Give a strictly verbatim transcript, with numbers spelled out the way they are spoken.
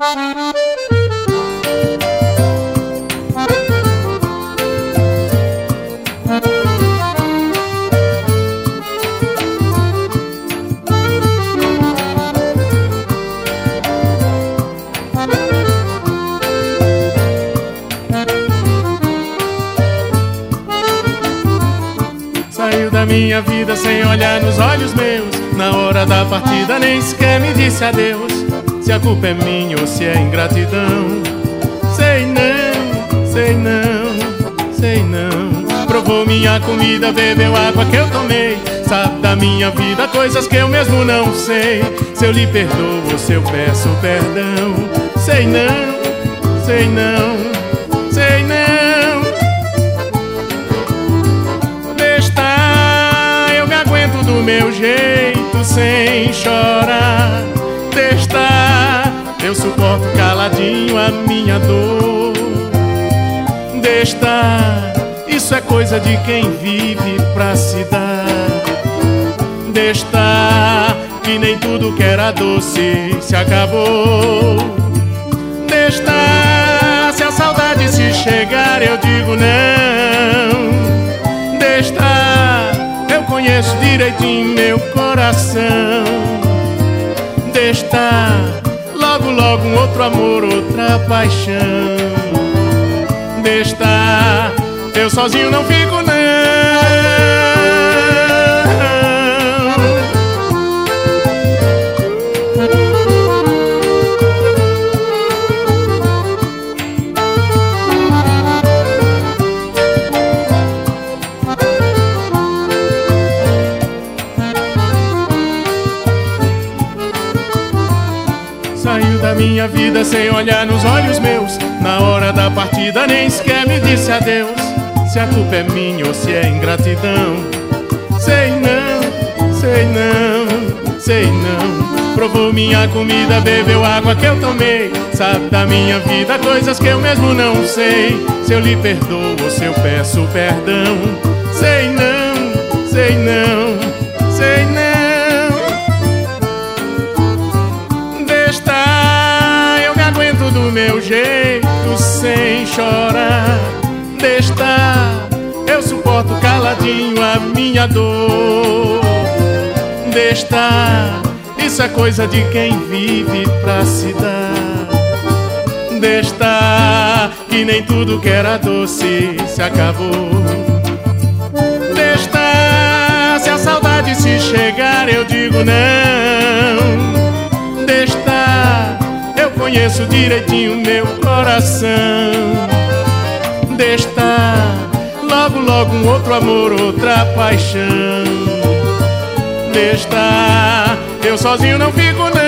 Saiu da minha vida sem olhar nos olhos meus. Na hora da partida nem sequer me disse adeus. Se a culpa é minha ou se é ingratidão, sei não, sei não, sei não. Provou minha comida, bebeu água que eu tomei. Sabe da minha vida coisas que eu mesmo não sei. Se eu lhe perdoo ou se eu peço perdão, sei não, sei não, sei não. Do meu jeito sem chorar, deixa, eu suporto caladinho a minha dor. Deixa, isso é coisa de quem vive pra se dar. Deixa, que nem tudo que era doce se acabou. Deixa, se a saudade se chegar eu digo não. Deixa, conheço direitinho meu coração. Deixa, logo logo um outro amor, outra paixão. Deixa, eu sozinho não fico não. Saiu da minha vida sem olhar nos olhos meus. Na hora da partida nem sequer me disse adeus. Se a culpa é minha ou se é ingratidão, sei não, sei não, sei não. Provou minha comida, bebeu água que eu tomei. Sabe da minha vida coisas que eu mesmo não sei. Se eu lhe perdoo ou se eu peço perdão, sei não, sei não, sei não. Do meu jeito sem chorar, deixa, eu suporto caladinho a minha dor. Deixa, isso é coisa de quem vive pra se dar. Deixa, que nem tudo que era doce se acabou. Deixa, se a saudade se chegar eu digo não. Deixa, conheço direitinho meu coração. Deixa, logo logo um outro amor, outra paixão. Deixa, eu sozinho não fico não.